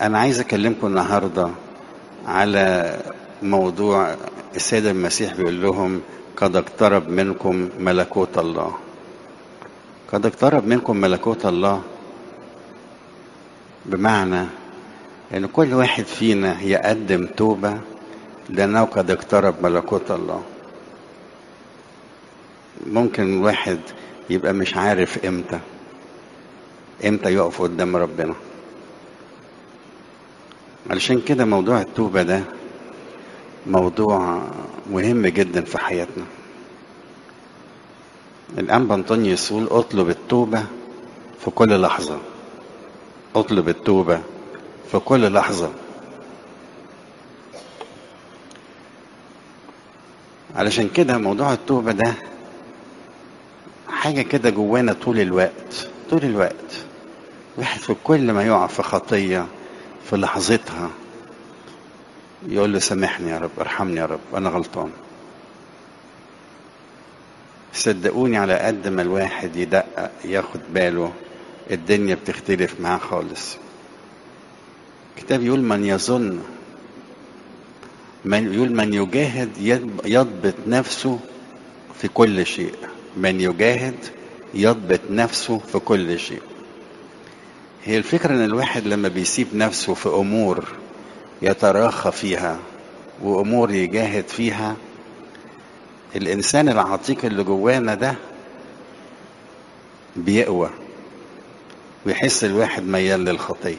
أنا عايز أكلمكم النهاردة على موضوع السيد المسيح بيقول لهم قد اقترب منكم ملكوت الله. قد اقترب منكم ملكوت الله بمعنى أن كل واحد فينا يقدم توبة لأنه قد اقترب ملكوت الله. ممكن الواحد يبقى مش عارف امتى يقف قدام ربنا. علشان كده موضوع التوبة ده موضوع مهم جدا في حياتنا. الأنبا أنطونيوس يقول اطلب التوبة في كل لحظة. اطلب التوبة في كل لحظة. علشان كده موضوع التوبة ده حاجة كده جوانا طول الوقت. واحد في كل ما يقع في خطية في لحظتها يقول له سامحني يا رب، ارحمني يا رب، أنا غلطان. صدقوني على قد ما الواحد يدقق ياخد باله الدنيا بتختلف معاه خالص. الكتاب يقول من يجاهد يضبط نفسه في كل شيء. من يجاهد يضبط نفسه في كل شيء. هي الفكرة ان الواحد لما بيسيب نفسه في امور يتراخى فيها وامور يجاهد فيها، الانسان العتيق اللي جوانا ده بيقوى ويحس الواحد ميال للخطية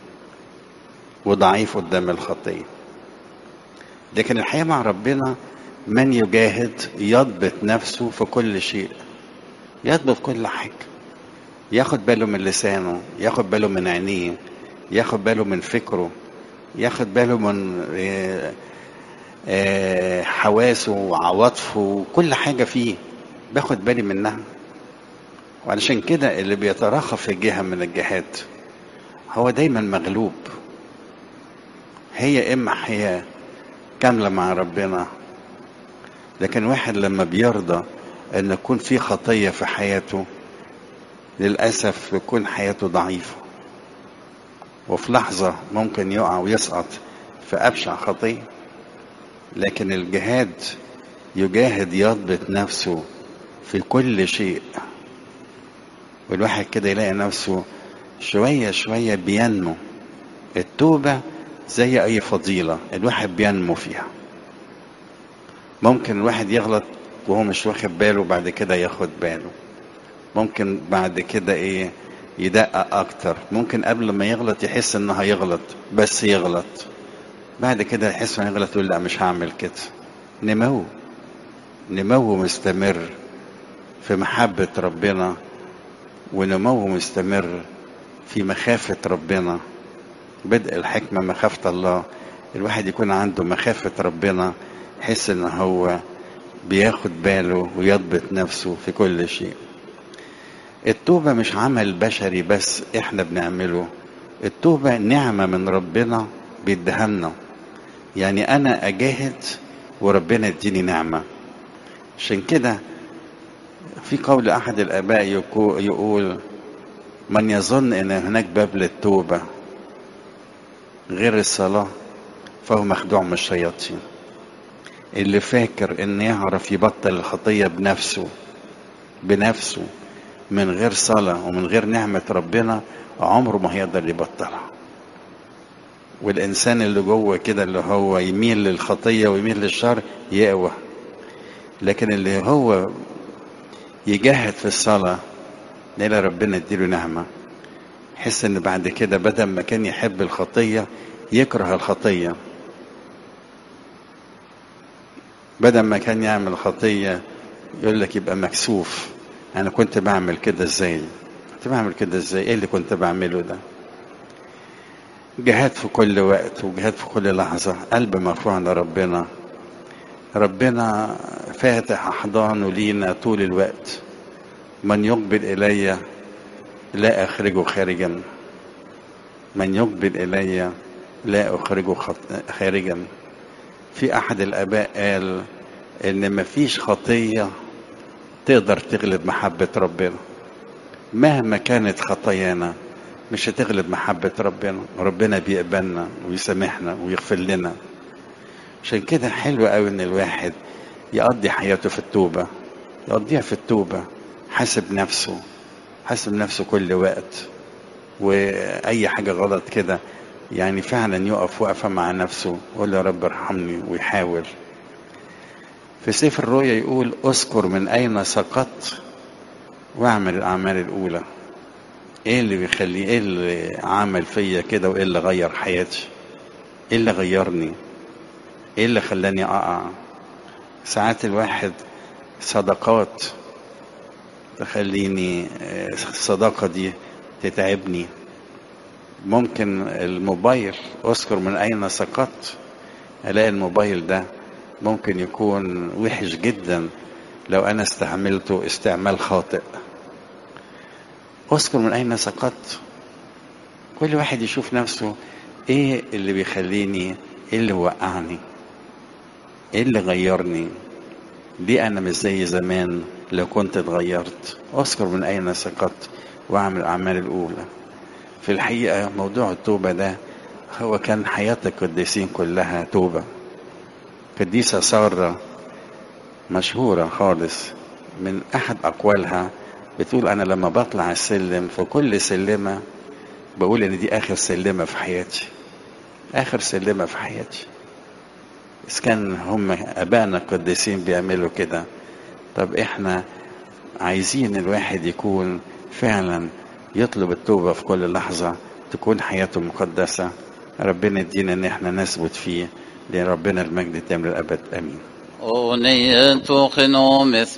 وضعيف قدام الخطية. لكن الحقيقة مع ربنا من يجاهد يضبط نفسه في كل شيء. يضبط كل حاجة، ياخد باله من لسانه، ياخد باله من عينيه، ياخد باله من فكره، ياخد باله من حواسه وعواطفه وكل حاجة فيه باخد بالي منها. وعلشان كده اللي بيتراخى في جهة من الجهات هو دايما مغلوب. هي إما حياة كاملة مع ربنا، لكن واحد لما بيرضى أن يكون في خطية في حياته للأسف يكون حياته ضعيفة، وفي لحظة ممكن يقع ويسقط في أبشع خطية. لكن الجهاد يجاهد يضبط نفسه في كل شيء، والواحد كده يلاقي نفسه شوية شوية بينمو. التوبة زي أي فضيلة الواحد بينمو فيها. ممكن الواحد يغلط وهو مش واخد باله، بعد كده ياخد باله. ممكن بعد كده يدقق أكتر. ممكن قبل ما يغلط يحس إنه هيغلط بس يغلط، بعد كده يحس إنه يغلط يقول لا مش هعمل كده. نمو مستمر في محبة ربنا، ونمو مستمر في مخافة ربنا. بدء الحكمة مخافة الله. الواحد يكون عنده مخافة ربنا، يحس إنه هو بياخد باله ويضبط نفسه في كل شيء. التوبة مش عمل بشري بس احنا بنعمله. التوبة نعمة من ربنا بيديها لنا. يعني انا اجاهد وربنا يديني نعمة. عشان كده في قول احد الاباء يقول من يظن ان هناك باب للتوبة غير الصلاة فهو مخدوع من الشياطين. اللي فاكر ان يعرف يبطل الخطية بنفسه من غير صلاة ومن غير نعمة ربنا عمره ما هيقدر يبطلها. والإنسان اللي جوه كده اللي هو يميل للخطية ويميل للشر يقوى. لكن اللي هو يجاهد في الصلاة نلاقي ربنا يديله نعمة، يحس ان بعد كده بدل ما كان يحب الخطية يكره الخطية. بدل ما كان يعمل خطية يقول لك يبقى مكسوف. أنا كنت بعمل كده إزاي؟ إيه اللي كنت بعمله ده؟ جهاد في كل وقت وجهاد في كل لحظة. قلب مرفوع لربنا. ربنا فاتح أحضانه لينا طول الوقت. من يقبل إلي لا أخرجه خارجا. من يقبل إلي لا أخرجه خارجا. في أحد الآباء قال إن مفيش خطية تقدر تغلب محبة ربنا. مهما كانت خطايانا، مش هتغلب محبة ربنا. ربنا بيقبلنا ويسامحنا ويغفر لنا. عشان كده حلو قوي ان الواحد يقضي حياته في التوبة، يقضيها في التوبة، حاسب نفسه كل وقت، واي حاجة غلط كده يعني فعلا يقف وقفة مع نفسه ويقول يا رب ارحمني ويحاول. في سفر الرؤيا يقول اذكر من اين سقطت واعمل الاعمال الاولى. ايه اللي بيخلي، ايه اللي عمل فيا كده، وايه اللي غير حياتي، ايه اللي غيرني، ايه اللي خلاني اقع. ساعات الواحد صداقات تخليني، الصداقة دي تتعبني. ممكن الموبايل، اذكر من اين سقطت، الاقي الموبايل ده ممكن يكون وحش جدا لو انا استعملته استعمال خاطئ. اذكر من اين سقطت. كل واحد يشوف نفسه، ايه اللي بيخليني، ايه اللي وقعني، ايه اللي غيرني، ليه انا مش زي زمان. لو كنت اتغيرت اذكر من اين سقطت واعمل الاعمال الاولى. في الحقيقة موضوع التوبة ده هو كان حياة القديسين كلها توبة. قديسة سارة مشهورة خالص، من احد اقوالها بتقول انا لما بطلع السلم في كل سلمة بقول ان دي اخر سلمة في حياتي، اخر سلمة في حياتي. إذا كان هم ابائنا القديسين بيعملوا كده، طب احنا عايزين الواحد يكون فعلا يطلب التوبة في كل لحظة، تكون حياته مقدسة. ربنا يدينا ان احنا نثبت فيه، لربنا المجد تام للابد. امين. أغنية خنوم